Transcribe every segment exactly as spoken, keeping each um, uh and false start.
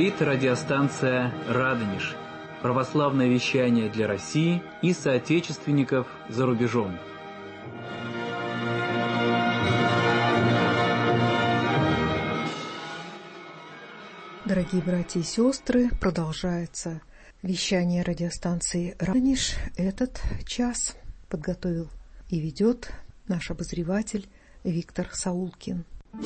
Говорит радиостанция «Радонеж». Православное вещание для России и соотечественников за рубежом. Дорогие братья и сестры, продолжается вещание радиостанции «Радонеж». Этот час подготовил и ведет наш обозреватель Виктор Саулкин.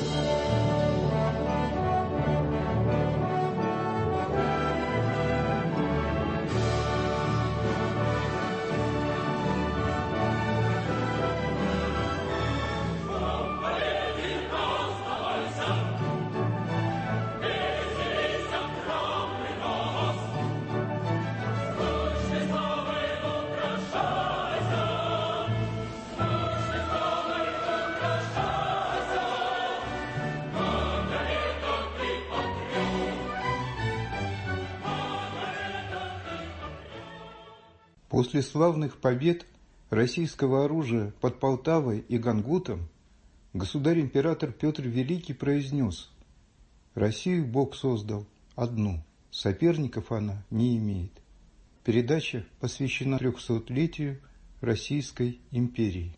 После славных побед российского оружия под Полтавой и Гангутом государь-император Петр Великий произнес: «Россию Бог создал одну, соперников она не имеет». Передача посвящена трехсотлетию Российской империи.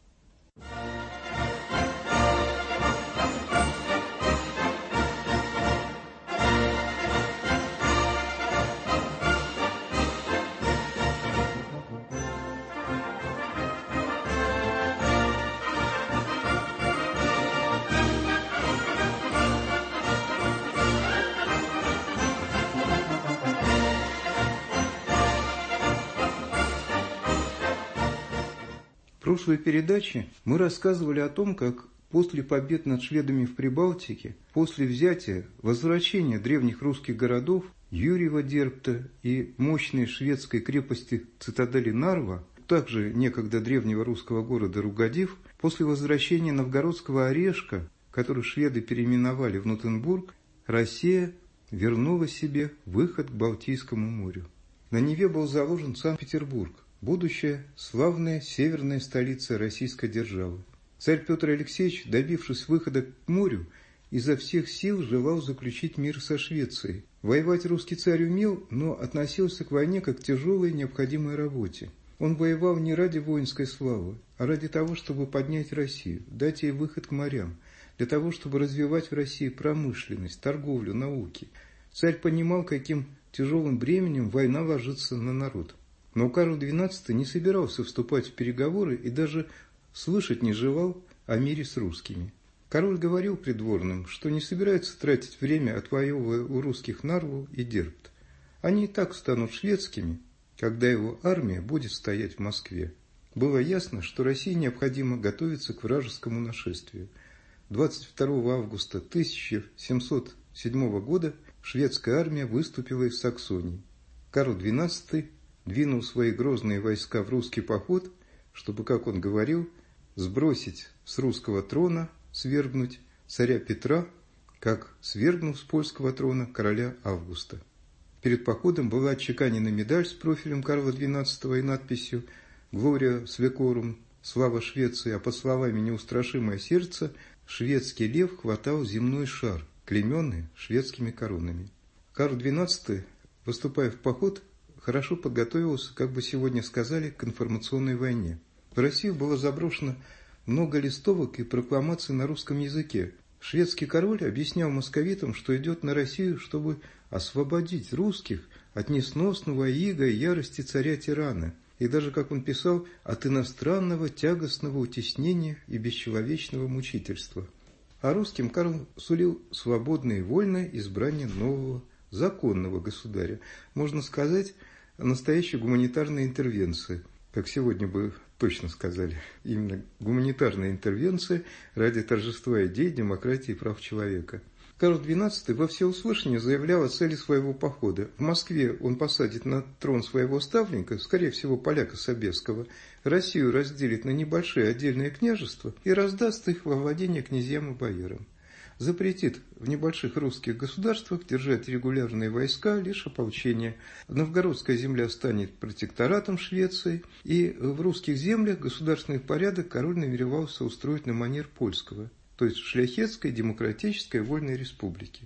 В прошлой передаче мы рассказывали о том, как после побед над шведами в Прибалтике, после взятия, возвращения древних русских городов Юрьева Дербта и мощной шведской крепости цитадели Нарва, также некогда древнего русского города Ругадив, после возвращения Новгородского Орешка, который шведы переименовали в Нутенбург, Россия вернула себе выход к Балтийскому морю. На Неве был заложен Санкт-Петербург, будущая славная северная столица российской державы. Царь Петр Алексеевич, добившись выхода к морю, изо всех сил желал заключить мир со Швецией. Воевать русский царь умел, но относился к войне как к тяжелой необходимой работе. Он воевал не ради воинской славы, а ради того, чтобы поднять Россию, дать ей выход к морям, для того, чтобы развивать в России промышленность, торговлю, науки. Царь понимал, каким тяжелым бременем война ложится на народ. Но Карл двенадцатый не собирался вступать в переговоры и даже слышать не желал о мире с русскими. Король говорил придворным, что не собирается тратить время, отвоевывая у русских Нарву и Дербт. Они и так станут шведскими, когда его армия будет стоять в Москве. Было ясно, что России необходимо готовиться к вражескому нашествию. двадцать второго августа тысяча семьсот седьмого года шведская армия выступила из Саксонии. Карл двенадцатый двинул свои грозные войска в русский поход, чтобы, как он говорил, сбросить с русского трона, свергнуть царя Петра, как свергнув с польского трона короля Августа. Перед походом была отчеканена медаль с профилем Карла двенадцатого и надписью «Глория Свекорум», «Слава Швеции», а под словами «Неустрашимое сердце» шведский лев хватал земной шар, клейменный шведскими коронами. Карл двенадцатый, выступая в поход, хорошо подготовился, как бы сегодня сказали, к информационной войне. В Россию было заброшено много листовок и прокламаций на русском языке. Шведский король объяснял московитам, что идет на Россию, чтобы освободить русских от несносного ига и ярости царя-тирана, и даже, как он писал, от иностранного тягостного утеснения и бесчеловечного мучительства. А русским Карл сулил свободное и вольное избрание нового законного государя. Можно сказать, настоящей гуманитарной интервенции, как сегодня бы точно сказали, именно гуманитарная интервенция ради торжества идей, демократии и прав человека. Карл двенадцатый во всеуслышание заявлял о цели своего похода. В Москве он посадит на трон своего ставленника, скорее всего поляка Собесского, Россию разделит на небольшие отдельные княжества и раздаст их во владение князьям и боярам. Запретит в небольших русских государствах держать регулярные войска, лишь ополчение. Новгородская земля станет протекторатом Швеции, и в русских землях государственный порядок король намеревался устроить на манер польского, то есть шляхетской, демократической, вольной республики.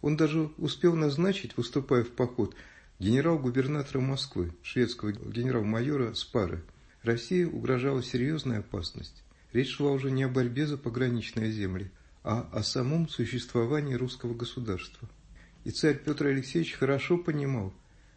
Он даже успел назначить, выступая в поход, генерал-губернатора Москвы, шведского генерал-майора Спары. России угрожала серьезная опасность. Речь шла уже не о борьбе за пограничные земли, а о самом существовании русского государства. И царь Петр Алексеевич хорошо понимал,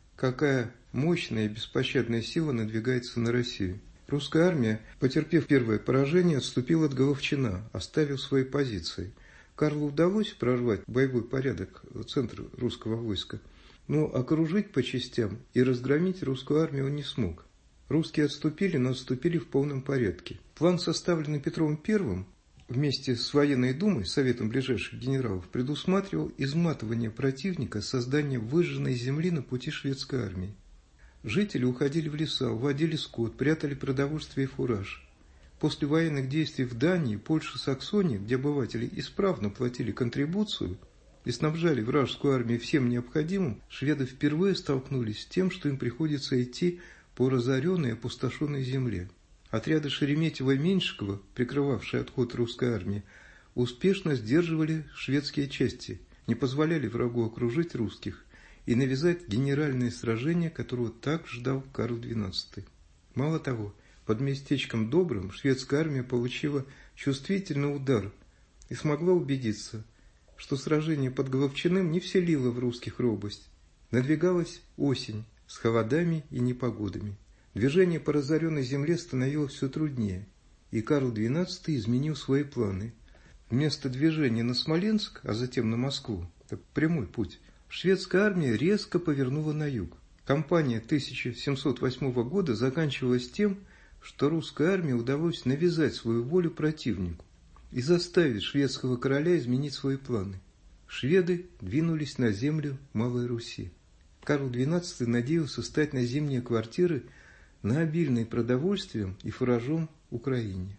какая мощная и беспощадная сила надвигается на Россию. Русская армия, потерпев первое поражение, отступила от Головчина, оставив свои позиции. Карлу удалось прорвать боевой порядок центра русского войска, но окружить по частям и разгромить русскую армию он не смог. Русские отступили, но отступили в полном порядке. План, составленный Петром Первым, вместе с военной думой, советом ближайших генералов, предусматривал изматывание противника, создание выжженной земли на пути шведской армии. Жители уходили в леса, уводили скот, прятали продовольствие и фураж. После военных действий в Дании, Польше, Саксонии, где обыватели исправно платили контрибуцию и снабжали вражескую армию всем необходимым, шведы впервые столкнулись с тем, что им приходится идти по разоренной и опустошенной земле. Отряды Шереметьева и Меньшикова, прикрывавшие отход русской армии, успешно сдерживали шведские части, не позволяли врагу окружить русских и навязать генеральное сражение, которого так ждал Карл двенадцатый. Мало того, под местечком Добрым шведская армия получила чувствительный удар и смогла убедиться, что сражение под Головчиным не вселило в русских робость. Надвигалась осень с холодами и непогодами. Движение по разоренной земле становилось все труднее, и Карл двенадцатый изменил свои планы. Вместо движения на Смоленск, а затем на Москву, это прямой путь, шведская армия резко повернула на юг. Кампания тысяча семьсот восьмого года заканчивалась тем, что русской армии удалось навязать свою волю противнику и заставить шведского короля изменить свои планы. Шведы двинулись на землю Малой Руси. Карл двенадцатый надеялся стать на зимние квартиры на обильной продовольствием и фуражом Украине.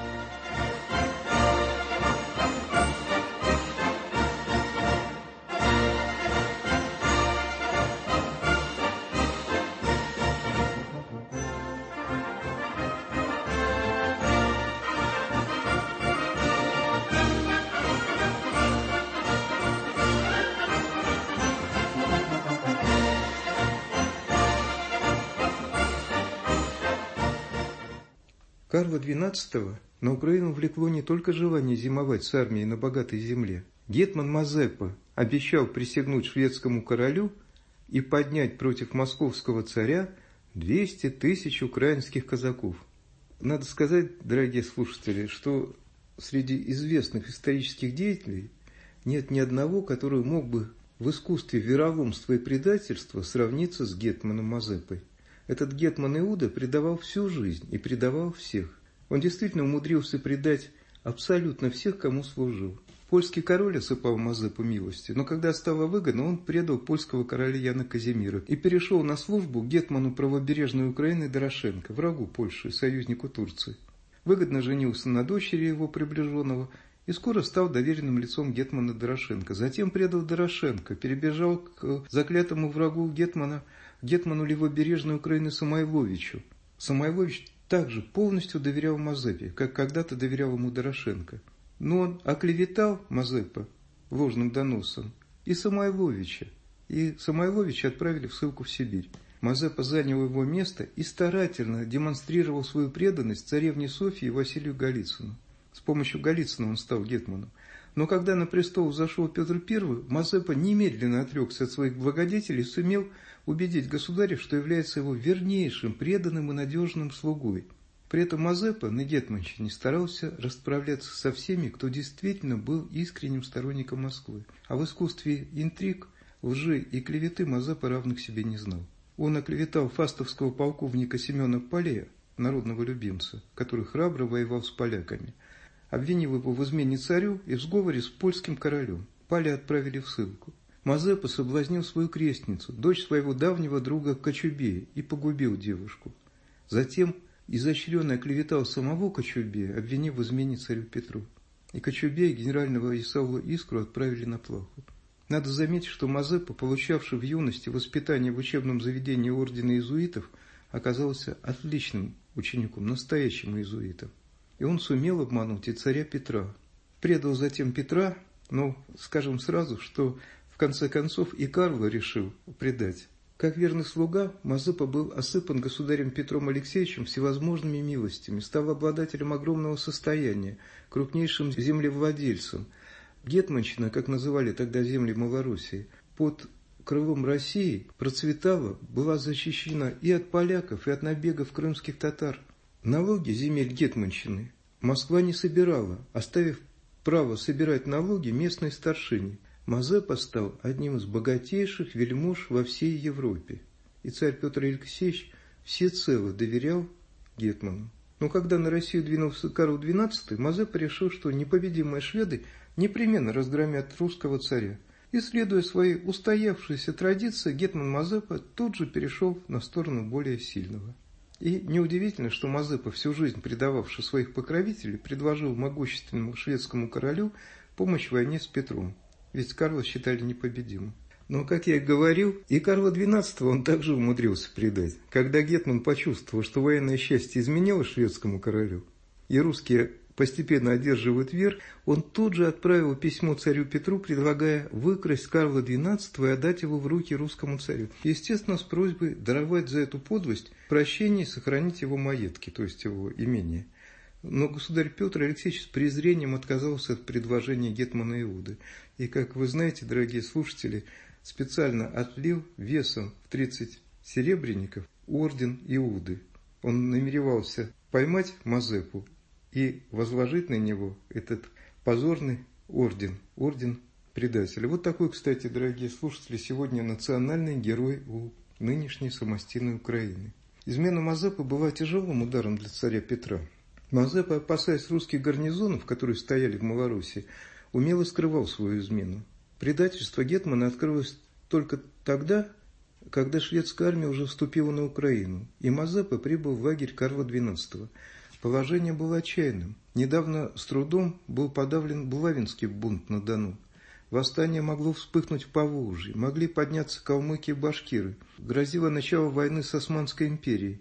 Карла двенадцатого на Украину влекло не только желание зимовать с армией на богатой земле. Гетман Мазепа обещал присягнуть шведскому королю и поднять против московского царя двести тысяч украинских казаков. Надо сказать, дорогие слушатели, что среди известных исторических деятелей нет ни одного, который мог бы в искусстве вероломства и предательства сравниться с гетманом Мазепой. Этот гетман Иуда предавал всю жизнь и предавал всех. Он действительно умудрился предать абсолютно всех, кому служил. Польский король осыпал Мазепу милости, но когда стало выгодно, он предал польского короля Яна Казимира и перешел на службу гетману правобережной Украины Дорошенко, врагу Польши, союзнику Турции. Выгодно женился на дочери его приближенного и скоро стал доверенным лицом гетмана Дорошенко. Затем предал Дорошенко, перебежал к заклятому врагу гетмана, гетману левобережной Украины Самойловичу. Самойлович также полностью доверял Мазепе, как когда-то доверял ему Дорошенко. Но он оклеветал Мазепа ложным доносом и Самойловича, и Самойловича отправили в ссылку в Сибирь. Мазепа занял его место и старательно демонстрировал свою преданность царевне Софье и Василию Голицыну. С помощью Голицына он стал гетманом. Но когда на престол взошел Петр Первый, Мазепа немедленно отрекся от своих благодетелей и сумел убедить государя, что является его вернейшим, преданным и надежным слугой. При этом Мазепа на гетманщине старался расправляться со всеми, кто действительно был искренним сторонником Москвы. А в искусстве интриг, лжи и клеветы Мазепа равных себе не знал. Он оклеветал фастовского полковника Семена Палея, народного любимца, который храбро воевал с поляками, обвинил его в измене царю и в сговоре с польским королем. Палея отправили в ссылку. Мазепа соблазнил свою крестницу, дочь своего давнего друга Кочубея, и погубил девушку. Затем изощренно оклеветал самого Кочубея, обвинив в измене царю Петру. И Кочубея генерального Исаула Искру отправили на плаху. Надо заметить, что Мазепа, получавший в юности воспитание в учебном заведении ордена иезуитов, оказался отличным учеником, настоящим иезуитом. И он сумел обмануть и царя Петра. Предал затем Петра, но скажем сразу, что В конце концов и Карла решил предать. Как верный слуга, Мазепа был осыпан государем Петром Алексеевичем всевозможными милостями, стал обладателем огромного состояния, крупнейшим землевладельцем. Гетманщина, как называли тогда земли Малороссии, под крылом России процветала, была защищена и от поляков, и от набегов крымских татар. Налоги земель гетманщины Москва не собирала, оставив право собирать налоги местной старшине. Мазепа стал одним из богатейших вельмож во всей Европе, и царь Петр Алексеевич всецело доверял гетману. Но когда на Россию двинулся Карл двенадцатый, Мазепа решил, что непобедимые шведы непременно разгромят русского царя. И, следуя своей устоявшейся традиции, гетман Мазепа тут же перешел на сторону более сильного. И неудивительно, что Мазепа, всю жизнь предававший своих покровителей, предложил могущественному шведскому королю помощь в войне с Петром. Ведь Карла считали непобедимым. Но, как я и говорил, и Карла двенадцатого он также умудрился предать. Когда гетман почувствовал, что военное счастье изменило шведскому королю, и русские постепенно одерживают верх, он тут же отправил письмо царю Петру, предлагая выкрасть Карла двенадцатого и отдать его в руки русскому царю. Естественно, с просьбой даровать за эту подлость прощение и сохранить его маетки, то есть его имение. Но государь Петр Алексеевич с презрением отказался от предложения гетмана Иуды. И, как вы знаете, дорогие слушатели, специально отлил весом в тридцать серебряников орден Иуды. Он намеревался поймать Мазепу и возложить на него этот позорный орден, орден предателя. Вот такой, кстати, дорогие слушатели, сегодня национальный герой у нынешней самостийной Украины. Измена Мазепы была тяжелым ударом для царя Петра. Мазепа, опасаясь русских гарнизонов, которые стояли в Малороссии, умело скрывал свою измену. Предательство гетмана открылось только тогда, когда шведская армия уже вступила на Украину, и Мазепа прибыл в лагерь Карла двенадцатого. Положение было отчаянным. Недавно с трудом был подавлен Булавинский бунт на Дону. Восстание могло вспыхнуть в Поволжье, могли подняться калмыки и башкиры. Грозило начало войны с Османской империей.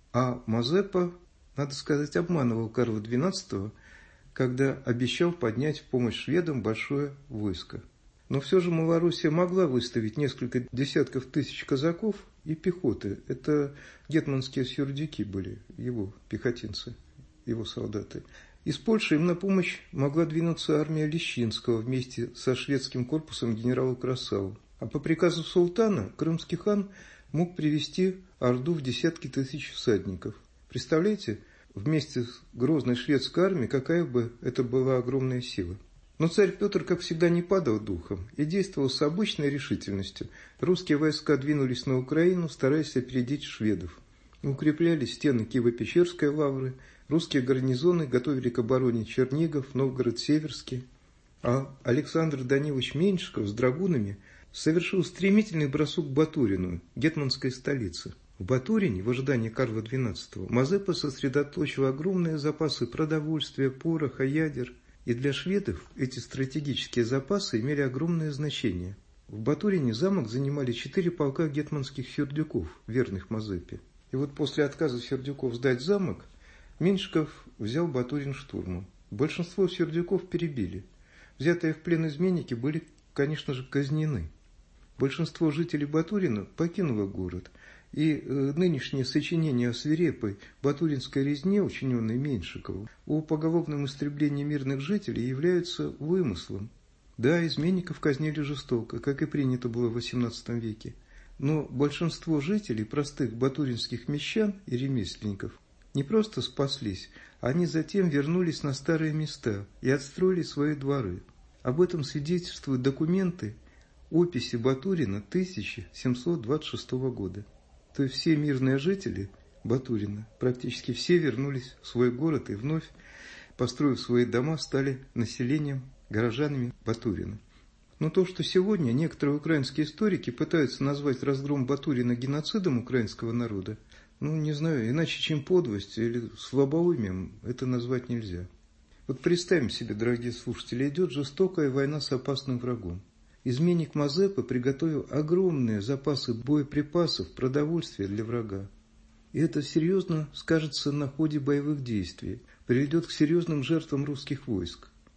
А Мазепа, надо сказать, обманывал Карла двенадцатого, когда обещал поднять в помощь шведам большое войско. Но все же Малороссия могла выставить несколько десятков тысяч казаков и пехоты. Это гетманские сюрдюки были, его пехотинцы, его солдаты. Из Польши им на помощь могла двинуться армия Лещинского вместе со шведским корпусом генерала Красау. А по приказу султана крымский хан мог привести орду в десятки тысяч всадников. Представляете, вместе с грозной шведской армией, какая бы это была огромная сила. Но царь Петр, как всегда, не падал духом и действовал с обычной решительностью. Русские войска двинулись на Украину, стараясь опередить шведов. Укрепляли стены Киево-Печерской лавры, русские гарнизоны готовили к обороне Чернигов, Новгород-Северский. А Александр Данилович Меньшиков с драгунами совершил стремительный бросок к Батурину, гетманской столице. В Батурине, в ожидании Карла двенадцатого, Мазепа сосредоточил огромные запасы продовольствия, пороха, ядер. И для шведов эти стратегические запасы имели огромное значение. В Батурине замок занимали четыре полка гетманских сюрдюков, верных Мазепе. И вот после отказа сюрдюков сдать замок, Меньшиков взял Батурин штурмом. Большинство сюрдюков перебили. Взятые в плен изменники были, конечно же, казнены. Большинство жителей Батурина покинуло город, и э, нынешнее сочинение о свирепой батуринской резне, учиненной Меньшиковым, о поголовном истреблении мирных жителей является вымыслом. Да, изменников казнили жестоко, как и принято было в восемнадцатом веке, но большинство жителей, простых батуринских мещан и ремесленников, не просто спаслись, они затем вернулись на старые места и отстроили свои дворы. Об этом свидетельствуют документы описи Батурина тысяча семьсот двадцать шестого года. То есть все мирные жители Батурина, практически все вернулись в свой город и вновь, построив свои дома, стали населением, горожанами Батурина. Но то, что сегодня некоторые украинские историки пытаются назвать разгром Батурина геноцидом украинского народа, ну, не знаю, иначе чем подлость или слабоумием это назвать нельзя. Вот представим себе, дорогие слушатели, идет жестокая война с опасным врагом. Изменник Мазепа приготовил огромные запасы боеприпасов, продовольствия для врага. И это серьезно скажется на ходе боевых действий, приведет к серьезным жертвам русских войск.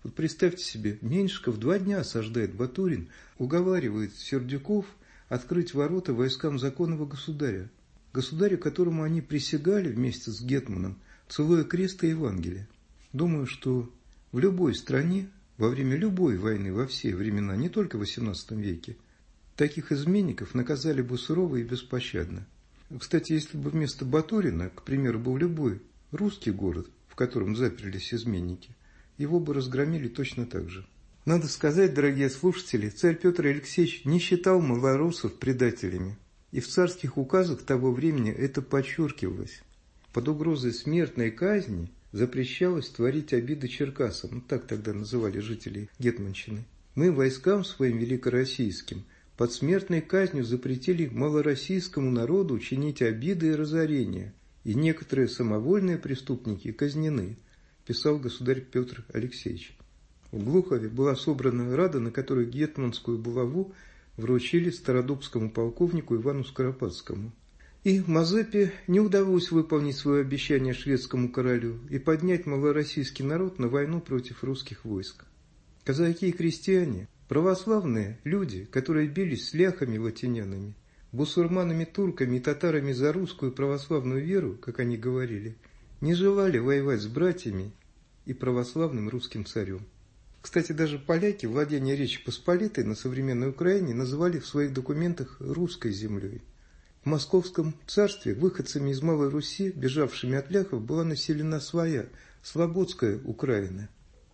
Вот представьте себе, Меньшиков два дня осаждает Батурин, уговаривает Сердюков открыть ворота войскам законного государя, государю, которому они присягали вместе с гетманом, целуя крест и Евангелие. Думаю, что в любой стране, во время любой войны, во все времена, не только в восемнадцатом веке, таких изменников наказали бы сурово и беспощадно. Кстати, если бы вместо Батурина, к примеру, был любой русский город, в котором заперлись изменники, его бы разгромили точно так же. Надо сказать, дорогие слушатели, царь Петр Алексеевич не считал малороссов предателями, и в царских указах того времени это подчеркивалось. Под угрозой смертной казни запрещалось творить обиды черкасам, ну, так тогда называли жителей Гетманщины. Мы войскам своим великороссийским под смертной казнью запретили малороссийскому народу чинить обиды и разорения, и некоторые самовольные преступники казнены, писал государь Петр Алексеевич. В Глухове была собрана рада, на которой гетманскую булаву вручили стародубскому полковнику Ивану Скоропадскому. И Мазепе не удалось выполнить свое обещание шведскому королю и поднять малороссийский народ на войну против русских войск. Казаки и крестьяне, православные люди, которые бились с ляхами-латинянами, бусурманами, турками и татарами за русскую православную веру, как они говорили, не желали воевать с братьями и православным русским царем. Кстати, даже поляки владение Речи Посполитой на современной Украине называли в своих документах русской землей. В Московском царстве выходцами из Малой Руси, бежавшими от ляхов, была населена своя, слободская Украина.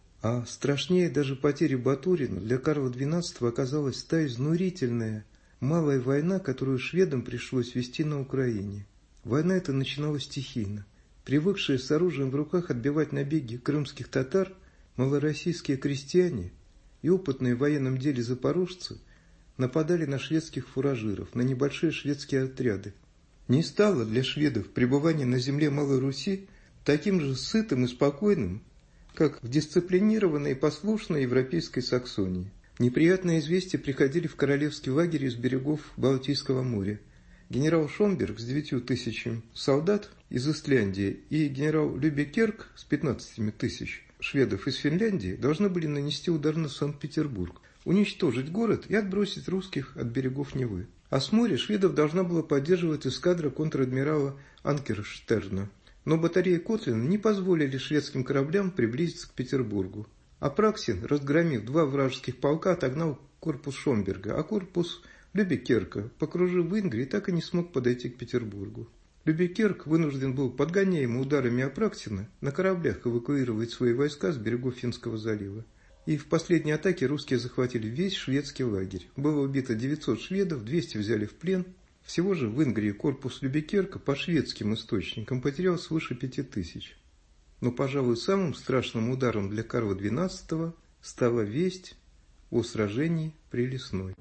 А страшнее даже потери Батурина для Карла двенадцатого оказалась та изнурительная малая война, которую шведам пришлось вести на Украине. Война эта начиналась стихийно. Привыкшие с оружием в руках отбивать набеги крымских татар, малороссийские крестьяне и опытные в военном деле запорожцы нападали на шведских фуражиров, на небольшие шведские отряды. Не стало для шведов пребывание на земле Малой Руси таким же сытым и спокойным, как в дисциплинированной и послушной европейской Саксонии. Неприятные известия приходили в королевский лагерь из берегов Балтийского моря. Генерал Шонберг с девятью тысячами солдат из Исляндии и генерал Любекерк с пятнадцатью тысяч шведов из Финляндии должны были нанести удар на Санкт-Петербург, уничтожить город и отбросить русских от берегов Невы. А с моря шведов должна была поддерживать эскадра контр-адмирала Анкерштерна. Но батареи Котлина не позволили шведским кораблям приблизиться к Петербургу. Апраксин, разгромив два вражеских полка, отогнал корпус Шонберга, а корпус Любекерка, покружив в Ингрии, так и не смог подойти к Петербургу. Любекерк вынужден был, подгоняемый ударами Апраксина, на кораблях эвакуировать свои войска с берегов Финского залива. И в последней атаке русские захватили весь шведский лагерь. Было убито девятьсот шведов, двести взяли в плен. Всего же в Ингрии корпус Любекерка по шведским источникам потерял свыше пяти тысяч. Но, пожалуй, самым страшным ударом для Карла двенадцатого стала весть о сражении при Лесной.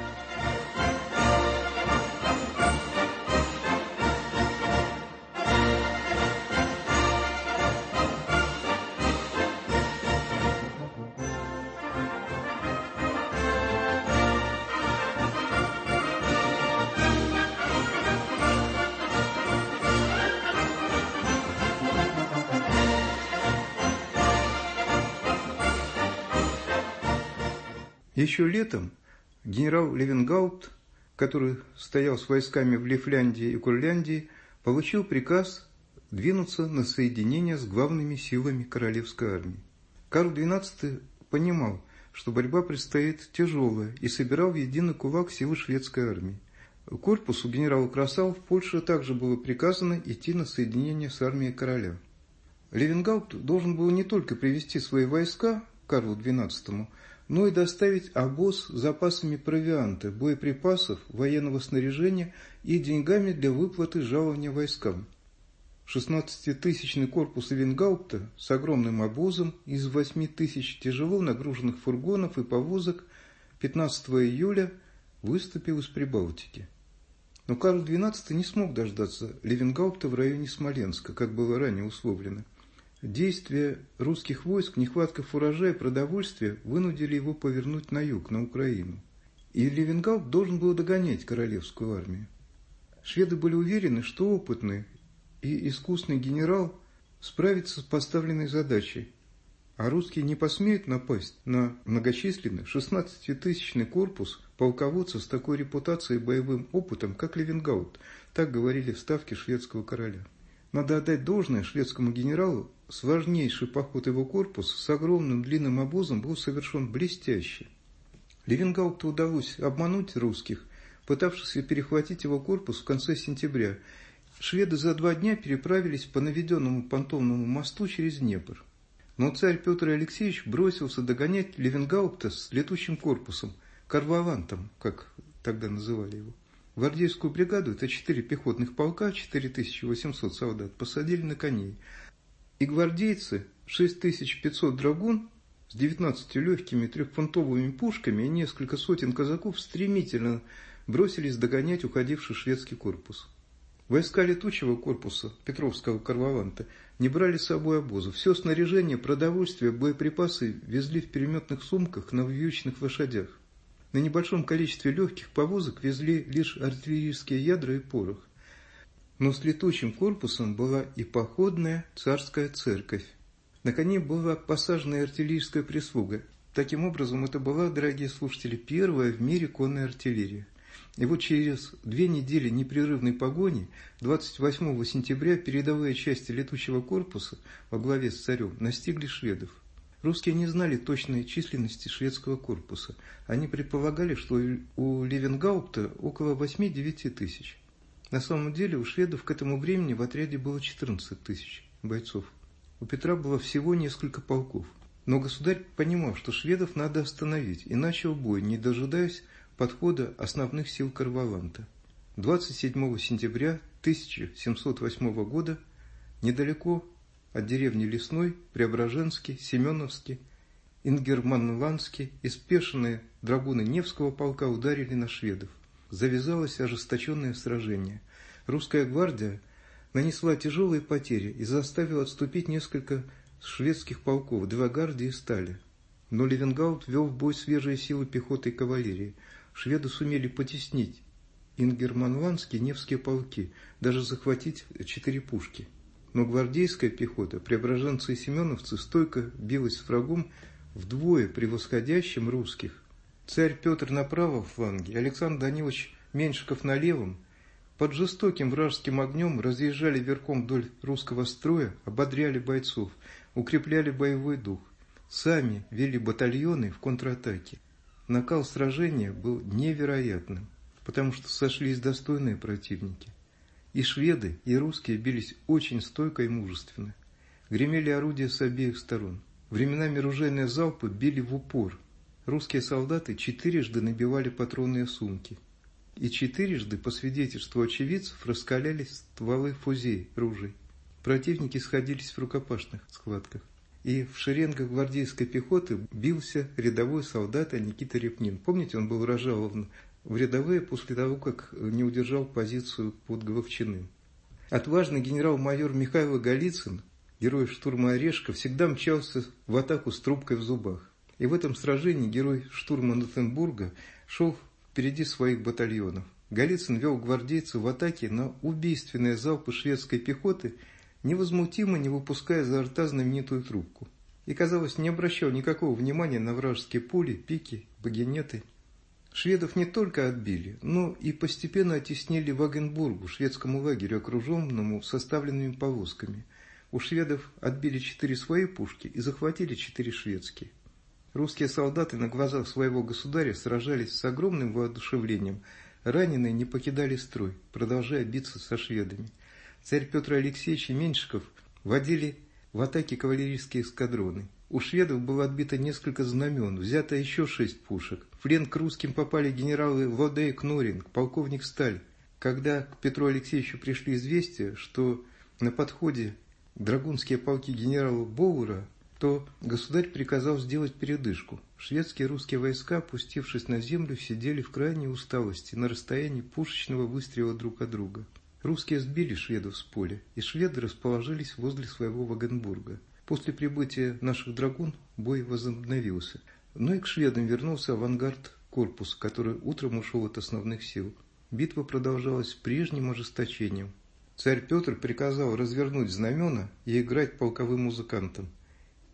Еще летом генерал Левенгаупт, который стоял с войсками в Лифляндии и Курляндии, получил приказ двинуться на соединение с главными силами королевской армии. Карл двенадцатый понимал, что борьба предстоит тяжелая, и собирал в единый кулак силы шведской армии. Корпусу генерала Красау в Польше также было приказано идти на соединение с армией короля. Левенгаупт должен был не только привести свои войска к Карлу двенадцатому, но и доставить обоз с запасами провианта, боеприпасов, военного снаряжения и деньгами для выплаты жалования войскам. шестнадцатитысячный корпус Левенгаупта с огромным обозом из восьми тысяч тяжело нагруженных фургонов и повозок пятнадцатого июля выступил из Прибалтики. Но Карл двенадцатый не смог дождаться Левенгаупта в районе Смоленска, как было ранее условлено. Действия русских войск, нехватка фуража и продовольствия вынудили его повернуть на юг, на Украину. И Левенгаупт должен был догонять королевскую армию. Шведы были уверены, что опытный и искусный генерал справится с поставленной задачей. А русские не посмеют напасть на многочисленный шестнадцатитысячный корпус полководца с такой репутацией и боевым опытом, как Левенгаут. Так говорили в ставке шведского короля. Надо отдать должное шведскому генералу, сложнейший поход его корпуса с огромным длинным обозом был совершен блестяще. Левенгауту удалось обмануть русских, пытавшихся перехватить его корпус в конце сентября. Шведы за два дня переправились по наведенному понтонному мосту через Днепр. Но царь Петр Алексеевич бросился догонять Левенгаупта с летучим корпусом, Карвалантом, как тогда называли его. Гвардейскую бригаду, это четыре пехотных полка, четыре тысячи восемьсот солдат, посадили на коней. И гвардейцы, шесть тысяч пятьсот драгун, с девятнадцатью легкими трехфунтовыми пушками и несколько сотен казаков стремительно бросились догонять уходивший шведский корпус. Войска летучего корпуса Петровского Карваланта не брали с собой обозы. Все снаряжение, продовольствие, боеприпасы везли в переметных сумках на вьючных лошадях. На небольшом количестве легких повозок везли лишь артиллерийские ядра и порох. Но с летучим корпусом была и походная царская церковь. На коне была посажена артиллерийская прислуга. Таким образом, это была, дорогие слушатели, первая в мире конная артиллерия. И вот через две недели непрерывной погони, двадцать восьмого сентября, передовые части летучего корпуса во главе с царем настигли шведов. Русские не знали точной численности шведского корпуса. Они предполагали, что у Левенгаупта около восемь-девять тысяч. На самом деле у шведов к этому времени в отряде было четырнадцать тысяч бойцов. У Петра было всего несколько полков. Но государь понимал, что шведов надо остановить, и начал бой, не дожидаясь подхода основных сил Карваланта. двадцать седьмого сентября тысяча семьсот восьмого года недалеко от деревни Лесной, Преображенский, Семеновский, Ингерманландский и спешенные драгуны Невского полка ударили на шведов. Завязалось ожесточенное сражение. Русская гвардия нанесла тяжелые потери и заставила отступить несколько шведских полков, два гвардии стали. Но Левенгаут вел в бой свежие силы пехоты и кавалерии. Шведы сумели потеснить Ингерманландские Невские полки, даже захватить четыре пушки. Но гвардейская пехота, преображенцы и семеновцы, стойко билась с врагом вдвое превосходящим русских. Царь Петр на правом фланге, Александр Данилович Меньшиков на левом, под жестоким вражеским огнем разъезжали верхом вдоль русского строя, ободряли бойцов, укрепляли боевой дух. Сами вели батальоны в контратаке. Накал сражения был невероятным, потому что сошлись достойные противники. И шведы, и русские бились очень стойко и мужественно. Гремели орудия с обеих сторон. Временами ружейные залпы били в упор. Русские солдаты четырежды набивали патронные сумки. И четырежды, по свидетельству очевидцев, раскалялись стволы фузей ружей. Противники сходились в рукопашных схватках. И в шеренгах гвардейской пехоты бился рядовой солдат Никита Репнин. Помните, он был разжалован в рядовые после того, как не удержал позицию под Головчиным. Отважный генерал-майор Михаил Голицын, герой штурма Орешка, всегда мчался в атаку с трубкой в зубах. И в этом сражении герой штурма Нотенбурга шел впереди своих батальонов. Голицын вел гвардейцев в атаке на убийственные залпы шведской пехоты, невозмутимо не выпуская изо рта знаменитую трубку. И, казалось, не обращал никакого внимания на вражеские пули, пики, багинеты. Шведов не только отбили, но и постепенно оттеснили в Вагенбургу, шведскому лагерю, окруженному составленными повозками. У шведов отбили четыре свои пушки и захватили четыре шведские. Русские солдаты на глазах своего государя сражались с огромным воодушевлением. Раненые не покидали строй, продолжая биться со шведами. Царь Петр Алексеевич и Меньшиков водили в атаке кавалерийские эскадроны. У шведов было отбито несколько знамен, взято еще шесть пушек. В плен к русским попали генералы Лоде и Кноринг, полковник Сталь. Когда к Петру Алексеевичу пришли известия, что на подходе драгунские полки генерала Боуэра, то государь приказал сделать передышку. Шведские и русские войска, опустившись на землю, сидели в крайней усталости на расстоянии пушечного выстрела друг от друга. Русские сбили шведов с поля, и шведы расположились возле своего Вагенбурга. После прибытия наших драгун бой возобновился. Но и к шведам вернулся авангард корпуса, который утром ушел от основных сил. Битва продолжалась с прежним ожесточением. Царь Петр приказал развернуть знамена и играть полковым музыкантам.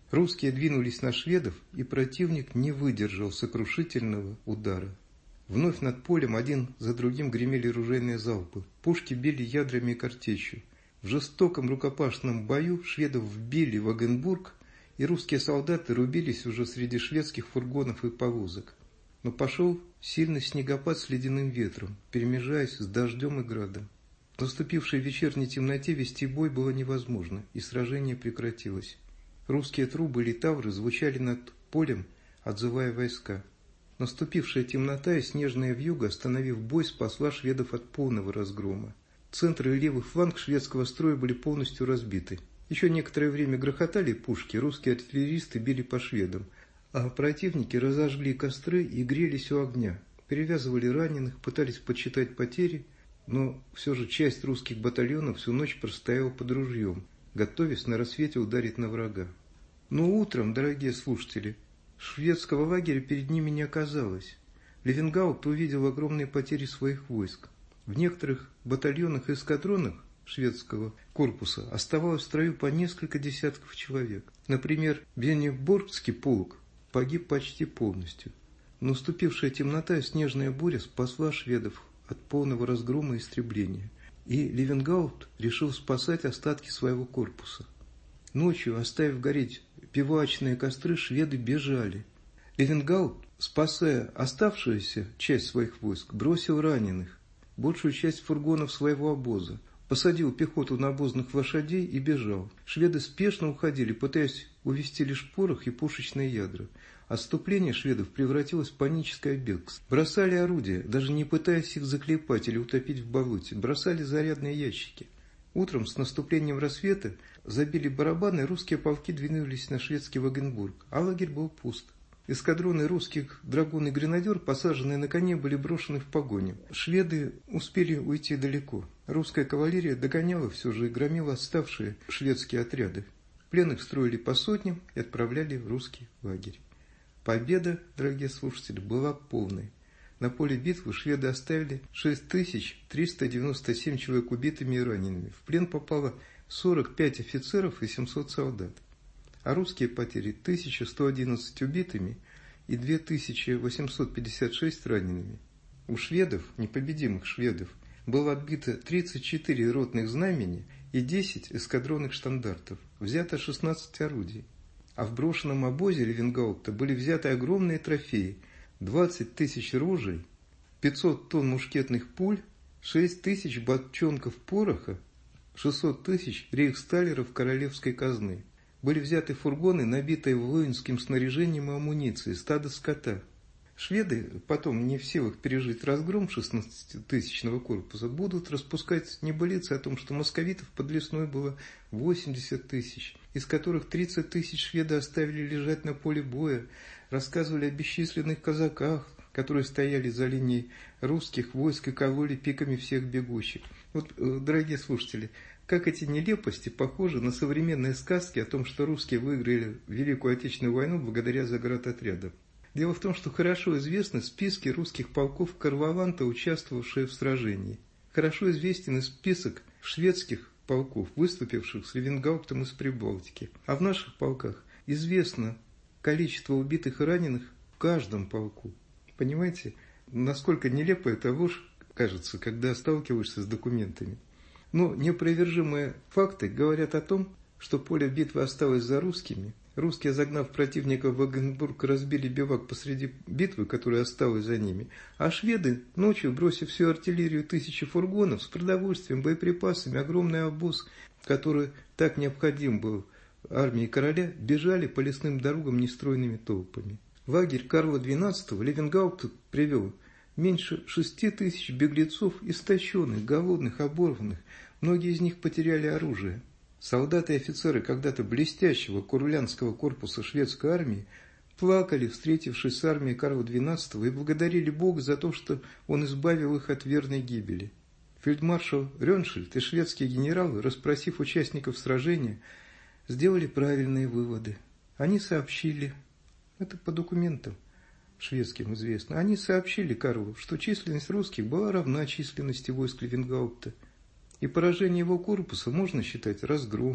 Русские двинулись на шведов, и противник не выдержал сокрушительного удара. Вновь над полем один за другим гремели ружейные залпы. Пушки били ядрами и картечью. В жестоком рукопашном бою шведов вбили в Огнебург, и русские солдаты рубились уже среди шведских фургонов и повозок. Но пошел сильный снегопад с ледяным ветром, перемежаясь с дождем и градом. В наступившей вечерней темноте вести бой было невозможно, и сражение прекратилось. Русские трубы и тавры звучали над полем, отзывая войска. Наступившая темнота и снежная вьюга, остановив бой, спасла шведов от полного разгрома. Центр и левый фланг шведского строя были полностью разбиты. Еще некоторое время грохотали пушки, русские артиллеристы били по шведам, а противники разожгли костры и грелись у огня, перевязывали раненых, пытались подсчитать потери, но все же часть русских батальонов всю ночь простояла под ружьем, готовясь на рассвете ударить на врага. Но утром, дорогие слушатели, шведского лагеря перед ними не оказалось. Левенгаут увидел огромные потери своих войск. В некоторых батальонах и эскадронах шведского корпуса оставалось в строю по несколько десятков человек. Например, Бенеборгский полк погиб почти полностью. Наступившая темнота и снежная буря спасла шведов от полного разгрома и истребления. И Левенгаут решил спасать остатки своего корпуса. Ночью, оставив гореть бивуачные костры, шведы бежали. Левенгаут, спасая оставшуюся часть своих войск, бросил раненых, большую часть фургонов своего обоза, посадил пехоту на обозных лошадей и бежал. Шведы спешно уходили, пытаясь увести лишь порох и пушечные ядра. Отступление шведов превратилось в паническое бегство. Бросали орудия, даже не пытаясь их заклепать или утопить в болоте. Бросали зарядные ящики. Утром с наступлением рассвета забили барабаны, русские полки двинулись на шведский Вагенбург, а лагерь был пуст. Эскадроны русских драгун и гренадер, посаженные на коне, были брошены в погоню. Шведы успели уйти далеко. Русская кавалерия догоняла все же и громила отставшие шведские отряды. Пленных строили по сотням и отправляли в русский лагерь. Победа, дорогие слушатели, была полной. На поле битвы шведы оставили шесть тысяч триста девяносто семь человек убитыми и ранеными. В плен попало сорок пять офицеров и семьсот солдат. А русские потери тысяча сто одиннадцать убитыми и две тысячи восемьсот пятьдесят шесть ранеными. У шведов, непобедимых шведов, было отбито тридцать четыре ротных знамени и десять эскадронных штандартов, взято шестнадцать орудий. А в брошенном обозе Левенгаупта были взяты огромные трофеи: двадцать тысяч ружей, пятьсот тонн мушкетных пуль, шесть тысяч бочонков пороха, шестьсот тысяч рейхсталлеров королевской казны. Были взяты фургоны, набитые воинским снаряжением и амуницией, стадо скота. Шведы, потом не в силах пережить разгром шестнадцатитысячного корпуса, будут распускать небылицы о том, что московитов под Лесной было восемьдесят тысяч, из которых тридцать тысяч шведы оставили лежать на поле боя, рассказывали о бесчисленных казаках, которые стояли за линией русских войск и кололи пиками всех бегущих. Вот, дорогие слушатели, как эти нелепости похожи на современные сказки о том, что русские выиграли Великую Отечественную войну благодаря заградотрядам. Дело в том, что хорошо известны списки русских полков Карлованта, участвовавшие в сражении. Хорошо известен и список шведских полков, выступивших с Левенгауптом из Прибалтики. А в наших полках известно количество убитых и раненых в каждом полку. Понимаете, насколько нелепо эта ложь кажется, когда сталкиваешься с документами. Но неопровержимые факты говорят о том, что поле битвы осталось за русскими. Русские, загнав противника в Вагенбург, разбили бивак посреди битвы, которая осталась за ними. А шведы, ночью, бросив всю артиллерию, тысячи фургонов с продовольствием, боеприпасами, огромный обоз, который так необходим был армии короля, бежали по лесным дорогам нестройными толпами. В лагерь Карла двенадцатого Левенгаупт привел меньше шести тысяч беглецов, истощенных, голодных, оборванных. Многие из них потеряли оружие. Солдаты и офицеры когда-то блестящего курлянского корпуса шведской армии плакали, встретившись с армией Карла двенадцатого, и благодарили Бога за то, что он избавил их от верной гибели. Фельдмаршал Рёншельд и шведские генералы, расспросив участников сражения, сделали правильные выводы. Они сообщили, это по документам шведским известно, они сообщили Карлу, что численность русских была равна численности войск Левенгаупта, и поражение его корпуса можно считать разгромом.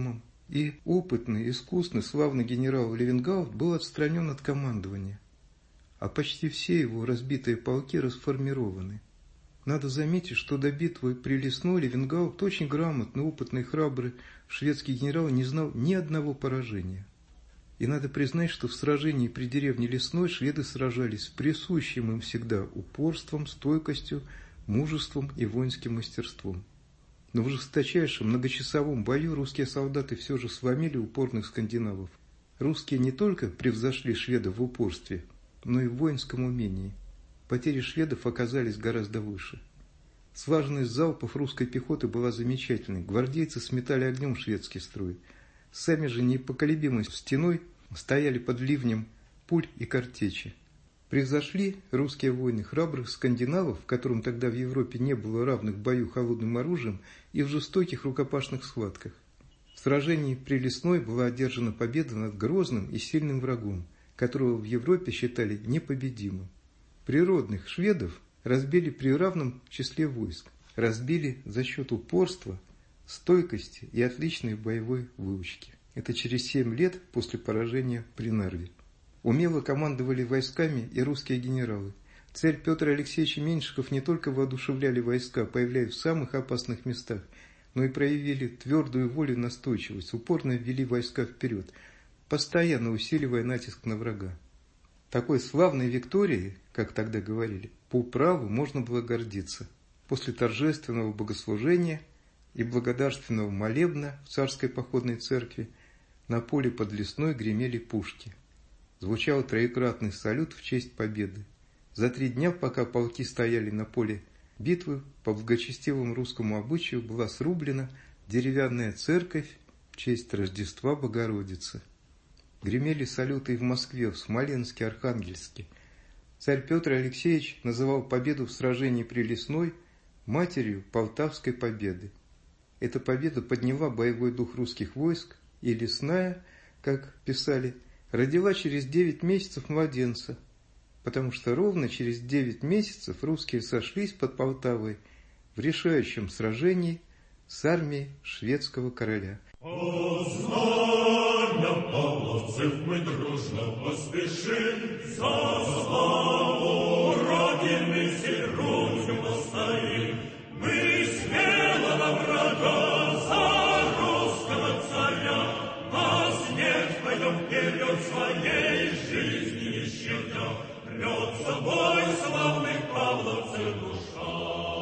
и опытный, искусный, славный генерал Левенгаут был отстранен от командования, а почти все его разбитые полки расформированы. Надо заметить, что до битвы при Лесной Левенгаут, очень грамотный, опытный, храбрый шведский генерал, не знал ни одного поражения. И надо признать, что в сражении при деревне Лесной шведы сражались с присущим им всегда упорством, стойкостью, мужеством и воинским мастерством. Но в жесточайшем многочасовом бою русские солдаты все же сломили упорных скандинавов. Русские не только превзошли шведов в упорстве, но и в воинском умении. Потери шведов оказались гораздо выше. Слаженность залпов русской пехоты была замечательной. Гвардейцы сметали огнем шведский строй. Сами же непоколебимой стеной стояли под ливнем пуль и картечи. Превзошли русские воины храбрых скандинавов, которым тогда в Европе не было равных в бою холодным оружием, и в жестоких рукопашных схватках. В сражении при Лесной была одержана победа над грозным и сильным врагом, которого в Европе считали непобедимым. Природных шведов разбили при равном числе войск. Разбили за счет упорства, стойкости и отличной боевой выучки. Это через семь лет после поражения при Нарве. Умело командовали войсками и русские генералы. Царь Петр Алексеевич Меньшиков не только воодушевляли войска, появляясь в самых опасных местах, но и проявили твердую волю и настойчивость, упорно ввели войска вперед, постоянно усиливая натиск на врага. Такой славной викторией, как тогда говорили, по праву можно было гордиться. После торжественного богослужения и благодарственного молебна в царской походной церкви на поле под Лесной гремели пушки. Звучал троекратный салют в честь победы. За три дня, пока полки стояли на поле битвы, по благочестивому русскому обычаю была срублена деревянная церковь в честь Рождества Богородицы. Гремели салюты и в Москве, в Смоленске, Архангельске. Царь Петр Алексеевич называл победу в сражении при Лесной матерью Полтавской победы. Эта победа подняла боевой дух русских войск, и Лесная, как писали, родила через девять месяцев младенца, потому что ровно через девять месяцев русские сошлись под Полтавой в решающем сражении с армией шведского короля. Мы дружно поспешим за славу Родины сей грудью постоим. Мы смело на врага за русского царя, на смерть пойдем вперед своей жизни не щадя. Рвется бой славных павловцев душа.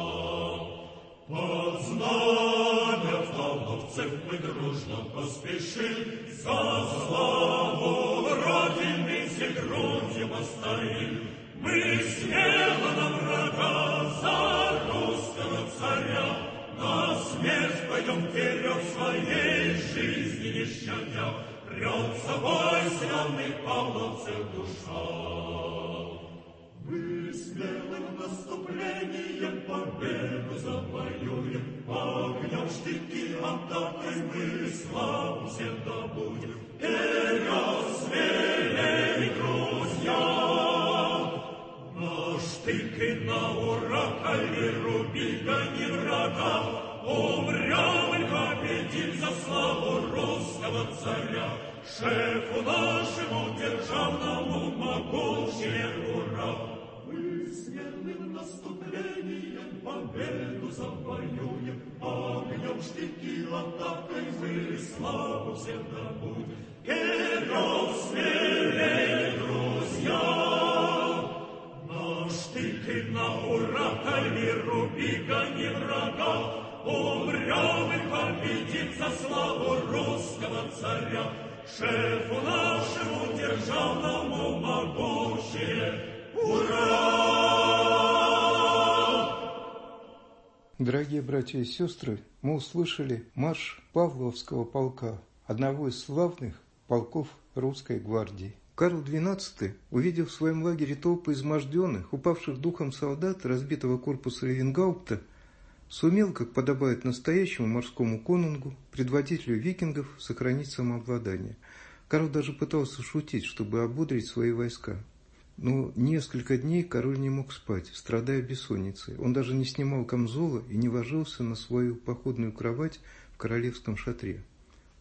Под знамя павловцев мы дружно поспешим за славу Родины сей грудью постоим. Мы смело на врага за русского царя, на смерть пойдем вперед своей жизни не щадя. Рвется бой славных павловцев душа. Мы смелым наступлением победу завоюем, огнем штыки атакой мы славу всем добудем. Вперед, смелей, друзья! На штык и на ура, коли руби, гони врага, умрем и победим за славу русского царя. Шефу нашему державному могучее ура! Мы смелым наступлением победу завоюем, огнем штыки атакой мы славу всем добудем. Вперед, смелее, друзья! На штык и на ура, коли руби, гони врага, умрем и победим за славу русского царя. Шефу нашему державному могучее ура! Дорогие братья и сестры, мы услышали марш Павловского полка, одного из славных полков русской гвардии. Карл двенадцатый, увидев в своем лагере толпы изможденных, упавших духом солдат разбитого корпуса Левенгаупта, сумел, как подобает настоящему морскому конунгу, предводителю викингов, сохранить самообладание. Карл даже пытался шутить, чтобы ободрить свои войска. Но несколько дней король не мог спать, страдая бессонницей. Он даже не снимал камзола и не ложился на свою походную кровать в королевском шатре.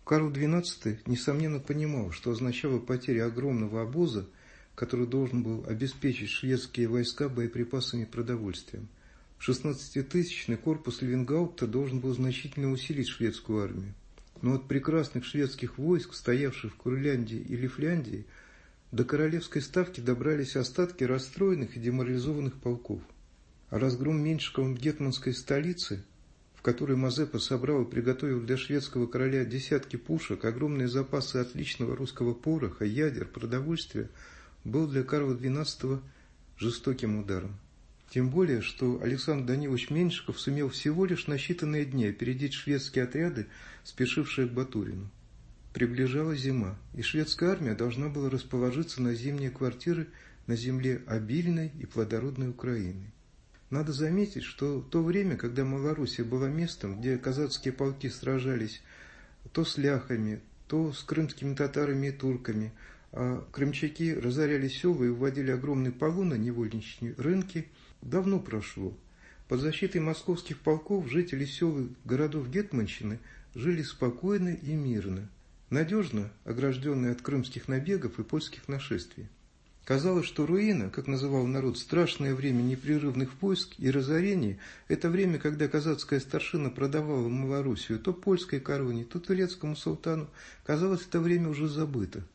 Карл двенадцатый, несомненно, понимал, что означала потеря огромного обоза, который должен был обеспечить шведские войска боеприпасами и продовольствием. шестнадцатитысячный корпус Левенгаупта должен был значительно усилить шведскую армию. Но от прекрасных шведских войск, стоявших в Курляндии и Лифляндии, до королевской ставки добрались остатки расстроенных и деморализованных полков. А разгром Меньшиковым гетманской столицы, в которой Мазепа собрал и приготовил для шведского короля десятки пушек, огромные запасы отличного русского пороха, ядер, продовольствия, был для Карла двенадцатого жестоким ударом. Тем более, что Александр Данилович Меньшиков сумел всего лишь на считанные дни опередить шведские отряды, спешившие к Батурину. Приближалась зима, и шведская армия должна была расположиться на зимние квартиры на земле обильной и плодородной Украины. Надо заметить, что в то время, когда Малороссия была местом, где казацкие полки сражались то с ляхами, то с крымскими татарами и турками, а крымчаки разоряли села и уводили огромный полон на невольничьи рынки, давно прошло. Под защитой московских полков жители сел и городов Гетманщины жили спокойно и мирно, надежно огражденные от крымских набегов и польских нашествий. Казалось, что руина, как называл народ, страшное время непрерывных войск и разорений, это время, когда казацкая старшина продавала Малороссию то польской короне, то турецкому султану, казалось, это время уже забыто.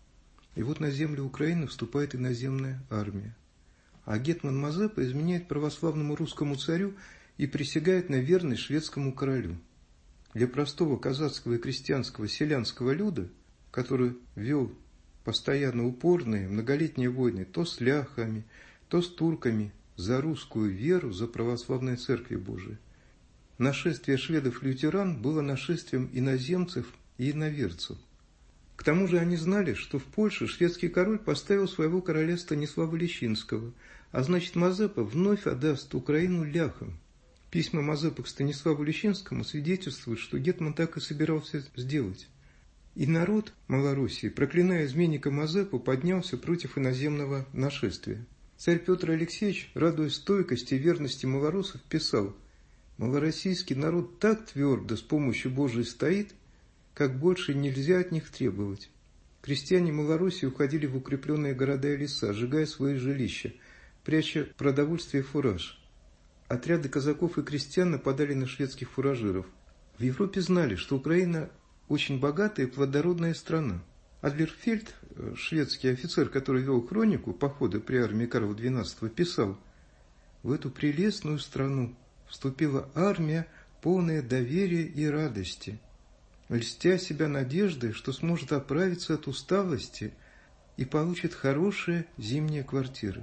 И вот на землю Украины вступает иноземная армия. А гетман Мазепа изменяет православному русскому царю и присягает на верность шведскому королю. Для простого казацкого и крестьянского селянского люда, который вел постоянно упорные многолетние войны то с ляхами, то с турками за русскую веру, за православные церкви Божии, нашествие шведов-лютеран было нашествием иноземцев и иноверцев. К тому же они знали, что в Польше шведский король поставил своего короля Станислава Лещинского, а значит Мазепа вновь отдаст Украину ляхам. Письма Мазепы к Станиславу Лещинскому свидетельствуют, что гетман так и собирался сделать. И народ Малороссии, проклиная изменника Мазепу, поднялся против иноземного нашествия. Царь Петр Алексеевич, радуясь стойкости и верности малороссов, писал: «Малороссийский народ так твердо с помощью Божией стоит, как больше нельзя от них требовать». Крестьяне Малороссии уходили в укрепленные города и леса, сжигая свои жилища, пряча продовольствие и фураж. Отряды казаков и крестьян нападали на шведских фуражиров. В Европе знали, что Украина очень богатая и плодородная страна. Адлерфельд, шведский офицер, который вел хронику похода при армии Карла двенадцатого, писал: «В эту прелестную страну вступила армия, полная доверия и радости, льстя себя надеждой, что сможет оправиться от усталости и получит хорошие зимние квартиры».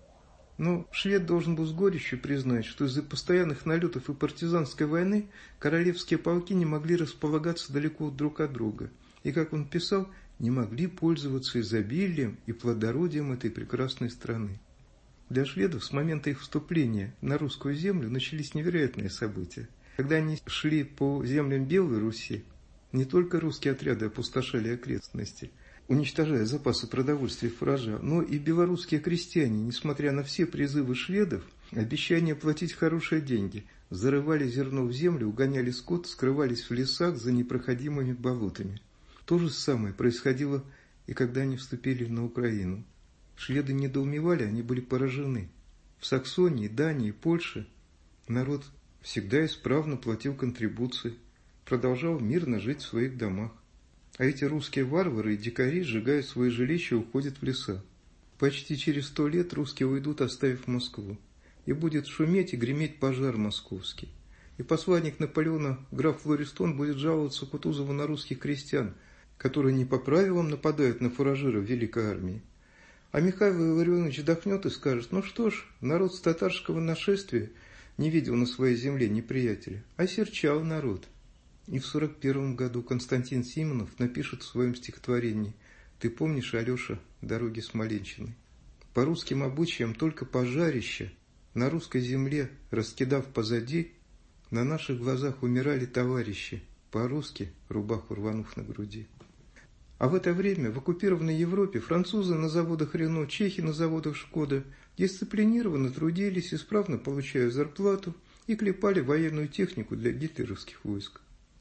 Но швед должен был с горечью признать, что из-за постоянных налетов и партизанской войны королевские полки не могли располагаться далеко друг от друга, и, как он писал, не могли пользоваться изобилием и плодородием этой прекрасной страны. Для шведов с момента их вступления на русскую землю начались невероятные события. Когда они шли по землям Белой Руси, не только русские отряды опустошали окрестности, уничтожая запасы продовольствия и фуража, но и белорусские крестьяне, несмотря на все призывы шведов, обещания платить хорошие деньги, зарывали зерно в землю, угоняли скот, скрывались в лесах за непроходимыми болотами. То же самое происходило и когда они вступили на Украину. Шведы недоумевали, они были поражены. В Саксонии, Дании, Польше народ всегда исправно платил контрибуции, продолжал мирно жить в своих домах. А эти русские варвары и дикари, сжигая свои жилища, уходят в леса. Почти через сто лет русские уйдут, оставив Москву. И будет шуметь и греметь пожар московский. И посланник Наполеона, граф Флористон, будет жаловаться Кутузову на русских крестьян, которые не по правилам нападают на фуражиров великой армии. А Михаил Илларионович вздохнет и скажет: ну что ж, народ с татарского нашествия не видел на своей земле неприятеля, а серчал народ. И в сорок первом году Константин Симонов напишет в своем стихотворении: «Ты помнишь, Алеша, дороги Смоленщины? По русским обычаям только пожарище на русской земле, раскидав позади, на наших глазах умирали товарищи, по-русски рубаху рванув на груди». А в это время в оккупированной Европе французы на заводах Рено, чехи на заводах Шкода дисциплинированно трудились, исправно получая зарплату, и клепали военную технику для гитлеровских войск.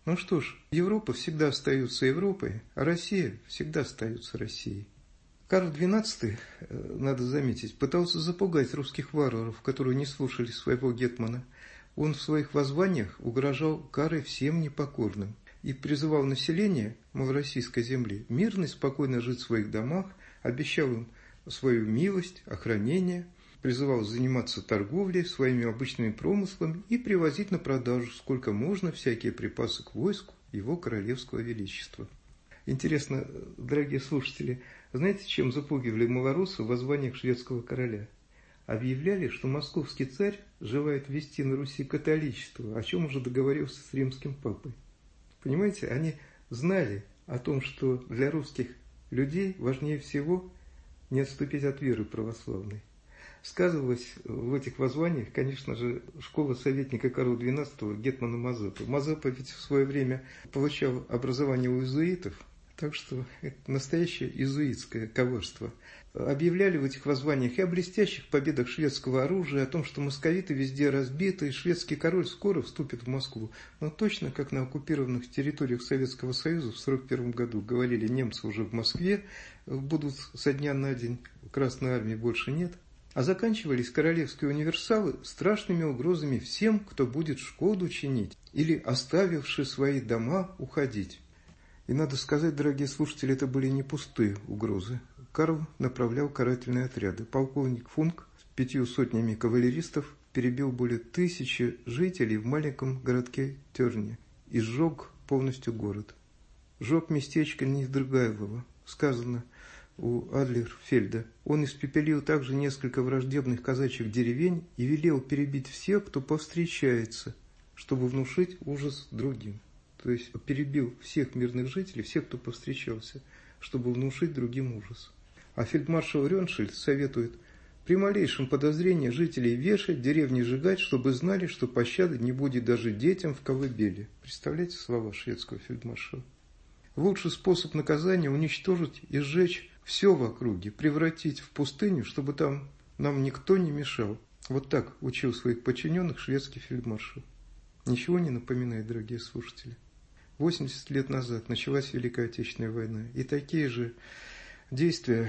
Ну что ж, Европа всегда остается Европой, а Россия всегда остается Россией. Карл двенадцатый, надо заметить, пытался запугать русских варваров, которые не слушали своего гетмана. Он в своих воззваниях угрожал карой всем непокорным и призывал население малороссийской земли мирно и спокойно жить в своих домах, обещал им свою милость, охранение, призывал заниматься торговлей, своими обычными промыслами и привозить на продажу сколько можно всякие припасы к войску его королевского величества. Интересно, дорогие слушатели, знаете, чем запугивали малороссы в воззваниях шведского короля? Объявляли, что московский царь желает ввести на Руси католичество, о чем уже договорился с римским папой. Понимаете, они знали о том, что для русских людей важнее всего не отступить от веры православной. Сказывалась в этих воззваниях, конечно же, школа советника Карла двенадцатого гетмана Мазепы. Мазепа ведь в свое время получал образование у иезуитов, так что это настоящее иезуитское коварство. Объявляли в этих воззваниях и о блестящих победах шведского оружия, о том, что московиты везде разбиты, и шведский король скоро вступит в Москву. Но точно как на оккупированных территориях Советского Союза в сорок первом году говорили, немцы уже в Москве будут со дня на день, Красной Армии больше нет. А заканчивались королевские универсалы страшными угрозами всем, кто будет шкоду чинить или, оставивши свои дома, уходить. И надо сказать, дорогие слушатели, это были не пустые угрозы. Карл направлял карательные отряды. Полковник Функ с пятью сотнями кавалеристов перебил более тысячи жителей в маленьком городке Терне и сжег полностью город. Сжег местечко Нидергайлово, сказано у Адлерфельда. Он испепелил также несколько враждебных казачьих деревень и велел перебить всех, кто повстречается, чтобы внушить ужас другим. То есть перебил всех мирных жителей, всех, кто повстречался, чтобы внушить другим ужас. А фельдмаршал Рёншельд советует при малейшем подозрении жителей вешать, деревни сжигать, чтобы знали, что пощады не будет даже детям в колыбели. Представляете слова шведского фельдмаршала? Лучший способ наказания – уничтожить и сжечь все в округе, превратить в пустыню, чтобы там нам никто не мешал. Вот так учил своих подчиненных шведский фельдмаршал. Ничего не напоминает, дорогие слушатели? восемьдесят лет назад началась Великая Отечественная война, и такие же действия,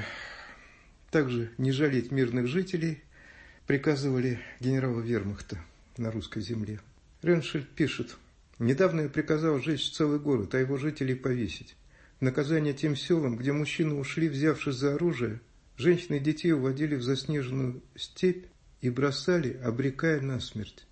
также не жалеть мирных жителей, приказывали генерала вермахта на русской земле. Рёншельд пишет: «Недавно я приказал сжечь целый город, а его жителей повесить. В наказание тем селам, где мужчины ушли, взявшись за оружие, женщин и детей уводили в заснеженную степь и бросали, обрекая на смерть».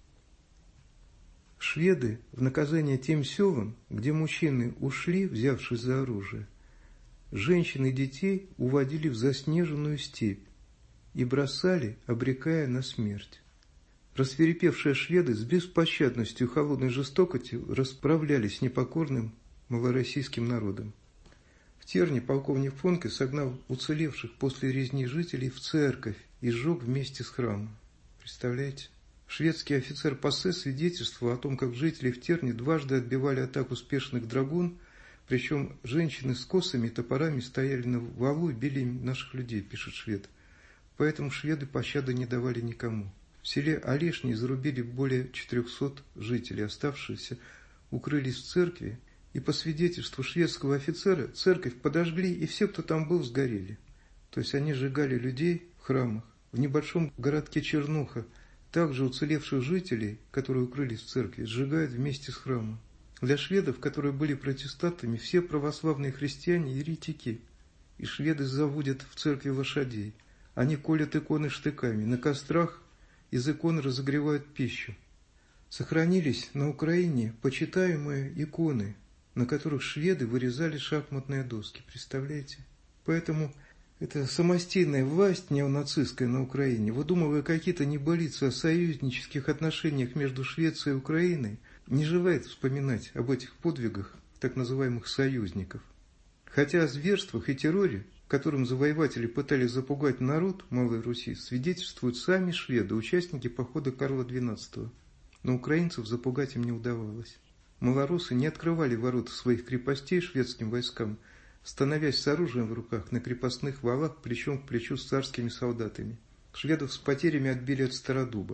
Шведы в наказание тем селам, где мужчины ушли, взявшись за оружие, женщин и детей уводили в заснеженную степь и бросали, обрекая на смерть. Рассвирепевшие шведы с беспощадностью и холодной жестокостью расправлялись с непокорным малороссийским народом. В Терне полковник Фонке согнал уцелевших после резни жителей в церковь и сжег вместе с храмом. Представляете? Шведский офицер Пассе свидетельствовал о том, как жители в Терне дважды отбивали атаку спешных драгун, причем женщины с косами и топорами стояли на валу и били наших людей, пишет швед. Поэтому шведы пощады не давали никому. В селе Олешни зарубили более четырехсот жителей, оставшиеся укрылись в церкви, и по свидетельству шведского офицера церковь подожгли, и все, кто там был, сгорели. То есть они сжигали людей в храмах. В небольшом городке Чернуха также уцелевших жителей, которые укрылись в церкви, сжигают вместе с храмом. Для шведов, которые были протестантами, все православные христиане – еретики, и шведы заводят в церкви лошадей. Они колят иконы штыками, на кострах из икон разогревают пищу. Сохранились на Украине почитаемые иконы, на которых шведы вырезали шахматные доски. Представляете? Поэтому эта самостийная власть неонацистская на Украине, выдумывая какие-то небылицы о союзнических отношениях между Швецией и Украиной, не желает вспоминать об этих подвигах так называемых союзников. Хотя о зверствах и терроре, которым завоеватели пытались запугать народ Малой Руси, свидетельствуют сами шведы, участники похода Карла двенадцатого. Но украинцев запугать им не удавалось. Малороссы не открывали ворота своих крепостей шведским войскам, становясь с оружием в руках на крепостных валах плечом к плечу с царскими солдатами. Шведов с потерями отбили от Стародуба.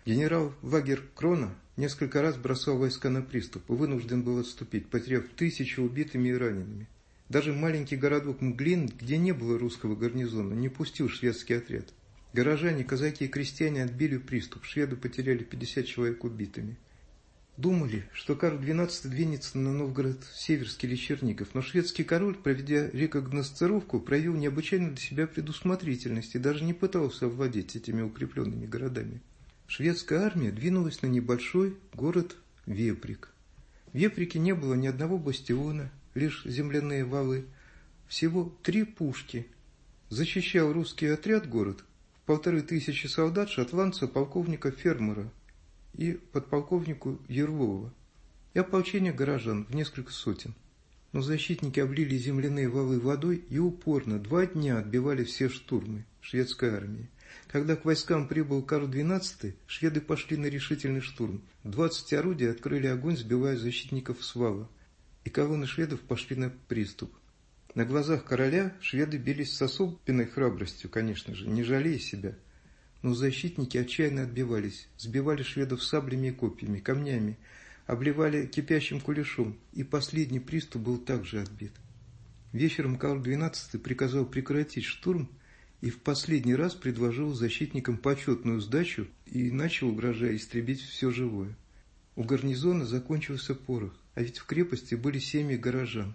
Генерал Лагер Крона несколько раз бросал войска на приступ и вынужден был отступить, потеряв тысячи убитыми и ранеными. Даже маленький городок Мглин, где не было русского гарнизона, не пустил шведский отряд. Горожане, казаки и крестьяне отбили приступ, шведы потеряли пятьдесят человек убитыми. Думали, что Карл двенадцатый двинется на Новгород Северский или Чернигов, но шведский король, проведя рекогносцировку, проявил необычайно для себя предусмотрительность и даже не пытался овладеть этими укрепленными городами. Шведская армия двинулась на небольшой город Веприк. В Веприке не было ни одного бастиона, лишь земляные валы. Всего три пушки. Защищал русский отряд город в полторы тысячи солдат шотландца полковника Фермера и подполковнику Ярлова, и ополчение горожан в несколько сотен. Но защитники облили земляные валы водой и упорно два дня отбивали все штурмы шведской армии. Когда к войскам прибыл Карл двенадцатый, шведы пошли на решительный штурм. Двадцать орудий открыли огонь, сбивая защитников с вала, и колонны шведов пошли на приступ. На глазах короля шведы бились с особенной храбростью, конечно же, не жалея себя. Но защитники отчаянно отбивались, сбивали шведов саблями и копьями, камнями, обливали кипящим кулешом, и последний приступ был также отбит. Вечером Карл двенадцатый приказал прекратить штурм и в последний раз предложил защитникам почетную сдачу и начал, угрожая, истребить все живое. У гарнизона закончился порох, а ведь в крепости были семьи горожан.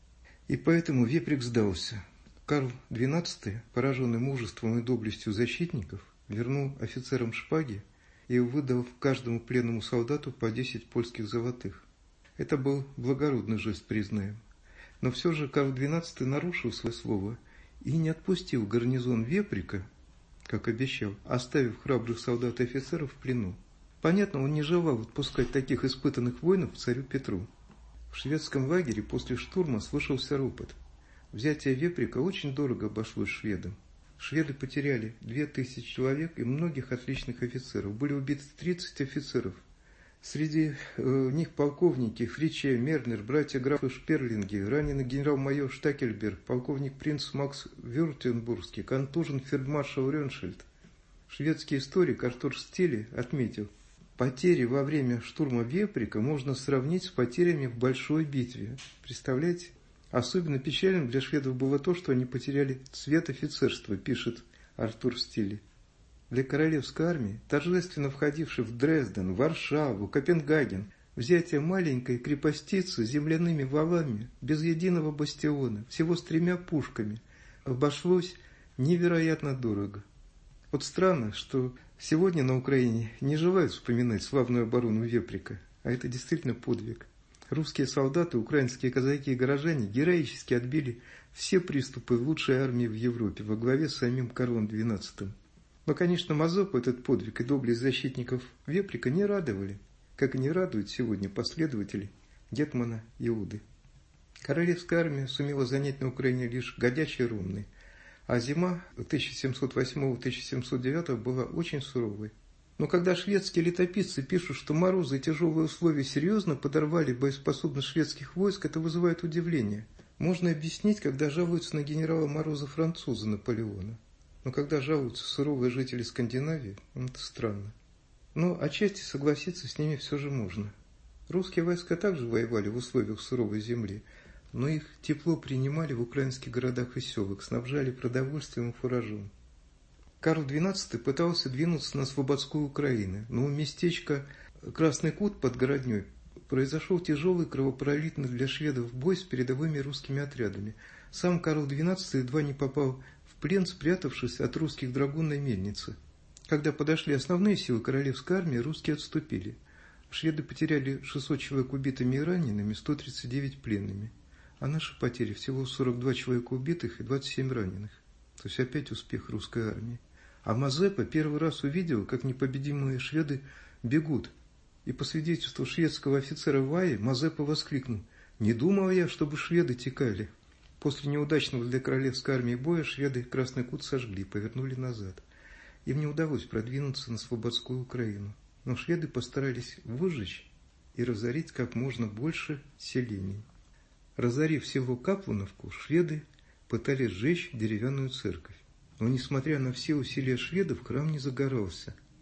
И поэтому Веприк сдался. Карл двенадцатый, пораженный мужеством и доблестью защитников, вернул офицерам шпаги и выдал каждому пленному солдату по десять польских золотых. Это был благородный жест, признаем. Но все же Карл двенадцатый нарушил свое слово и не отпустил гарнизон Веприка, как обещал, оставив храбрых солдат и офицеров в плену. Понятно, он не желал отпускать таких испытанных воинов царю Петру. В шведском лагере после штурма слышался ропот. Взятие Веприка очень дорого обошлось шведам. Шведы потеряли две тысячи человек и многих отличных офицеров. Были убиты тридцать офицеров. Среди э, них полковники Фриче, Мернер, братья графы Шперлинги, раненый генерал-майор Штакельберг, полковник принц Макс Вюртембургский, контужен фельдмаршал Рёншельд. Шведский историк Артур Стиле отметил, потери во время штурма Веприка можно сравнить с потерями в большой битве. Представляете? Особенно печальным для шведов было то, что они потеряли цвет офицерства, пишет Артур Стиле. Для королевской армии, торжественно входившей в Дрезден, Варшаву, Копенгаген, взятие маленькой крепостицы с земляными валами, без единого бастиона, всего с тремя пушками, обошлось невероятно дорого. Вот странно, что сегодня на Украине не желают вспоминать славную оборону Веприка, а это действительно подвиг. Русские солдаты, украинские казаки и горожане героически отбили все приступы лучшей армии в Европе во главе с самим Карлом двенадцатым. Но, конечно, Мазепу этот подвиг и доблесть защитников Веприка не радовали, как и не радуют сегодня последователи гетмана Иуды. Королевская армия сумела занять на Украине лишь Годячий и Ромны, а зима тысяча семьсот восьмого — тысяча семьсот девятого была очень суровой. Но когда шведские летописцы пишут, что морозы и тяжелые условия серьезно подорвали боеспособность шведских войск, это вызывает удивление. Можно объяснить, когда жалуются на генерала Мороза француза Наполеона. Но когда жалуются суровые жители Скандинавии, это странно. Но отчасти согласиться с ними все же можно. Русские войска также воевали в условиях суровой земли, но их тепло принимали в украинских городах и селах, снабжали продовольствием и фуражом. Карл двенадцатый пытался двинуться на Слободскую Украину, но у местечка Красный Кут под Городней произошел тяжелый кровопролитный для шведов бой с передовыми русскими отрядами. Сам Карл двенадцатый едва не попал в плен, спрятавшись от русских драгун на мельнице. Когда подошли основные силы королевской армии, русские отступили. Шведы потеряли шестьсот человек убитыми и ранеными, сто тридцать девять пленными. А наши потери всего сорок два человека убитых и двадцать семь раненых. То есть опять успех русской армии. А Мазепа первый раз увидел, как непобедимые шведы бегут. И по свидетельству шведского офицера Ваи, Мазепа воскликнул: «Не думал я, чтобы шведы текали». После неудачного для королевской армии боя шведы Красный Кут сожгли, повернули назад. Им не удалось продвинуться на Слободскую Украину. Но шведы постарались выжечь и разорить как можно больше селений. Разорив село Каплановку, шведы пытались сжечь деревянную церковь. Но, несмотря на все усилия шведов, храм не загорался.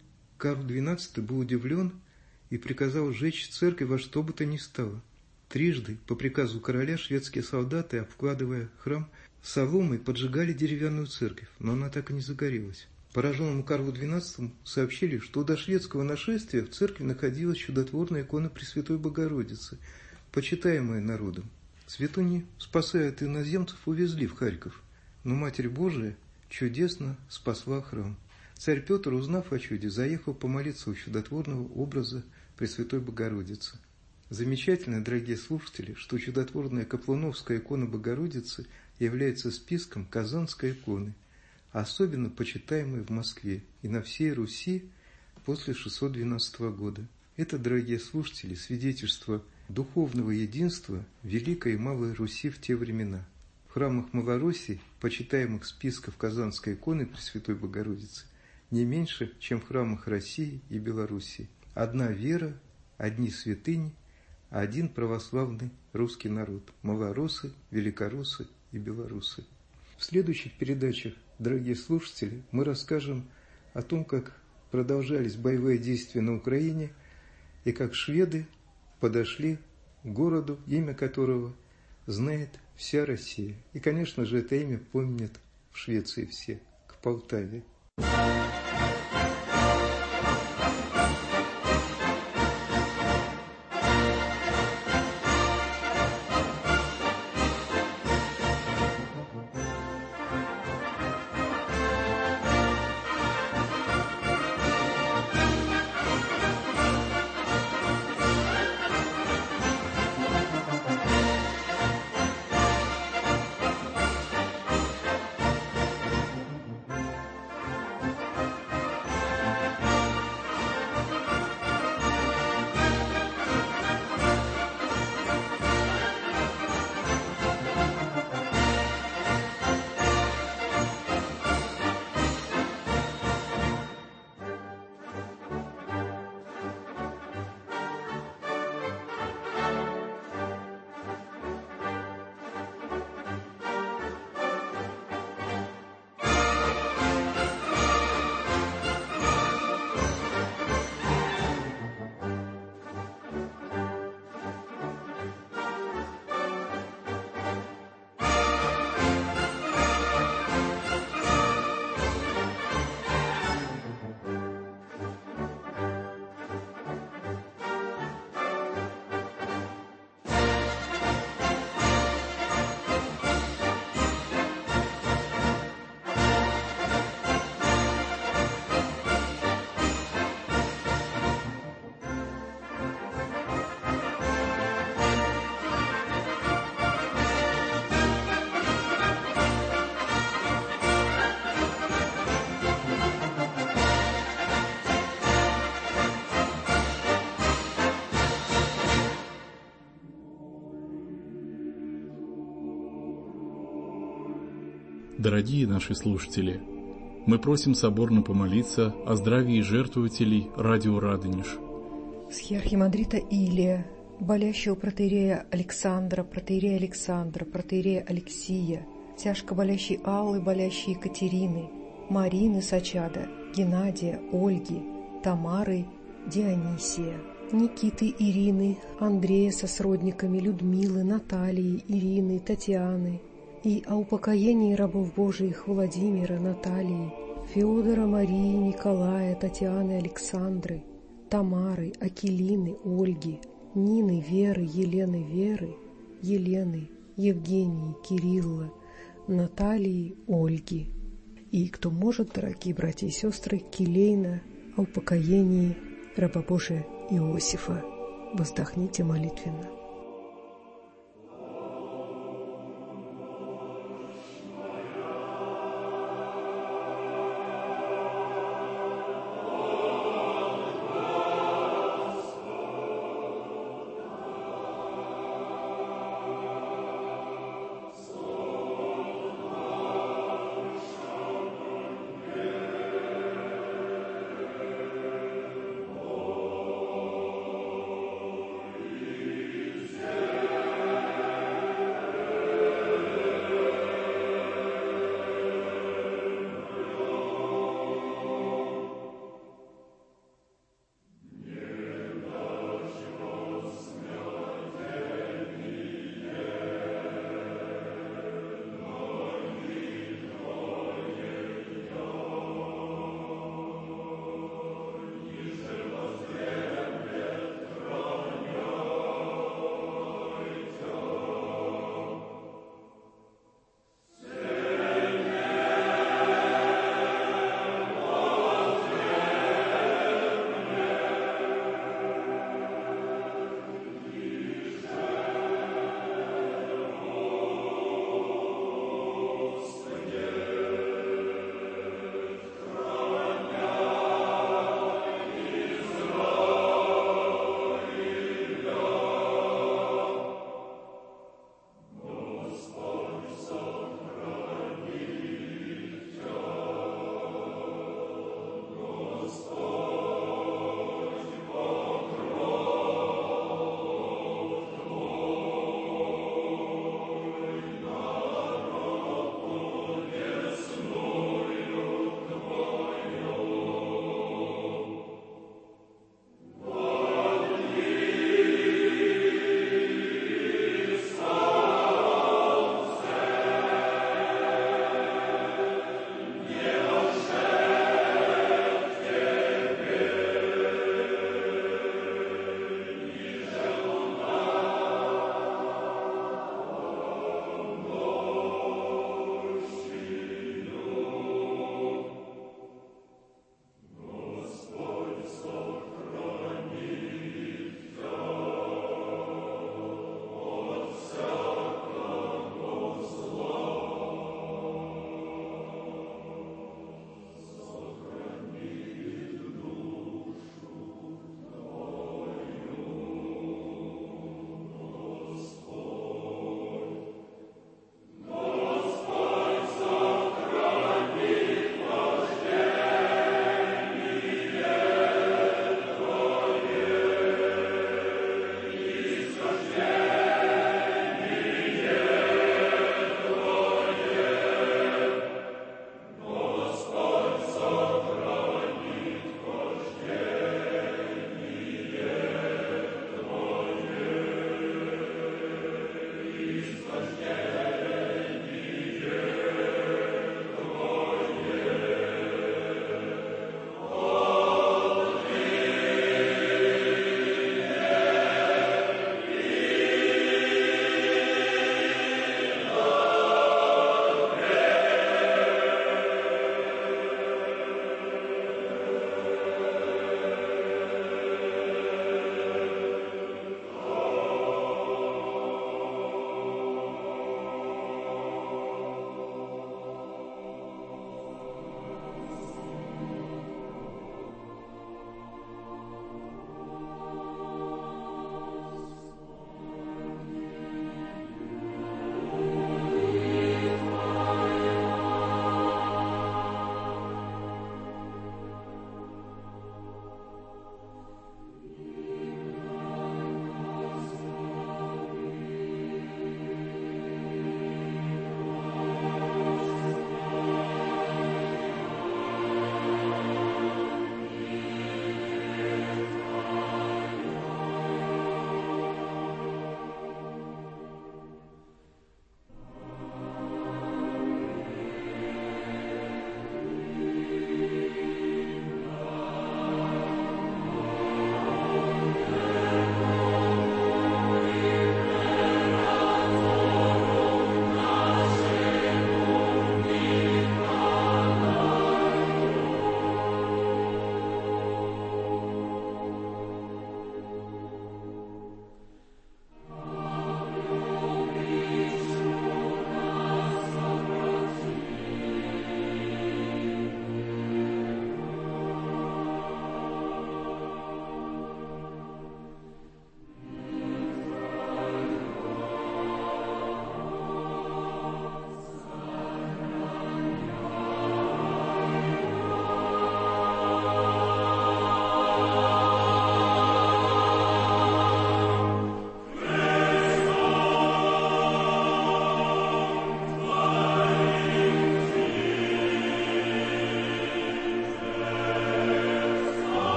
Карл двенадцатый был удивлен и приказал сжечь церковь во что бы то ни стало. Трижды по приказу короля шведские солдаты, обкладывая храм соломой, поджигали деревянную церковь, но она так и не загорелась. Пораженному Карлу двенадцатому сообщили, что до шведского нашествия в церкви находилась чудотворная икона Пресвятой Богородицы, почитаемая народом. Святуню, спасая от иноземцев, увезли в Харьков, но Матерь Божия чудесно спасла храм. Царь Петр, узнав о чуде, заехал помолиться у чудотворного образа Пресвятой Богородицы. Замечательно, дорогие слушатели, что чудотворная Каплуновская икона Богородицы является списком Казанской иконы, особенно почитаемой в Москве и на всей Руси после шестьсот двенадцатого года. Это, дорогие слушатели, свидетельство духовного единства Великой и Малой Руси в те времена. В храмах Малороссии, почитаемых списков Казанской иконы Пресвятой Богородицы, не меньше, чем в храмах России и Белоруссии. Одна вера, одни святыни, один православный русский народ – малороссы, великороссы и белорусы. В следующих передачах, дорогие слушатели, мы расскажем о том, как продолжались боевые действия на Украине и как шведы подошли к городу, имя которого знает вся Россия. И, конечно же, это имя помнят в Швеции все, к Полтаве. Дорогие наши слушатели, мы просим соборно помолиться о здравии жертвователей радио Радонеж. Схиархимандрита Илия, болящего протоиерея Александра, протоиерея Александра, протоиерея Алексия, тяжко болящей Аллы, болящей Екатерины, Марины Сачада, Геннадия, Ольги, Тамары, Дионисия, Никиты, Ирины, Андрея со сродниками, Людмилы, Натальи, Ирины, Татьяны, и о упокоении рабов Божиих Владимира, Натальи, Феодора, Марии, Николая, Татьяны, Александры, Тамары, Акилины, Ольги, Нины, Веры, Елены, Веры, Елены, Евгении, Кирилла, Натальи, Ольги. И кто может, дорогие братья и сестры, келейно о упокоении раба Божия Иосифа. Воздохните молитвенно.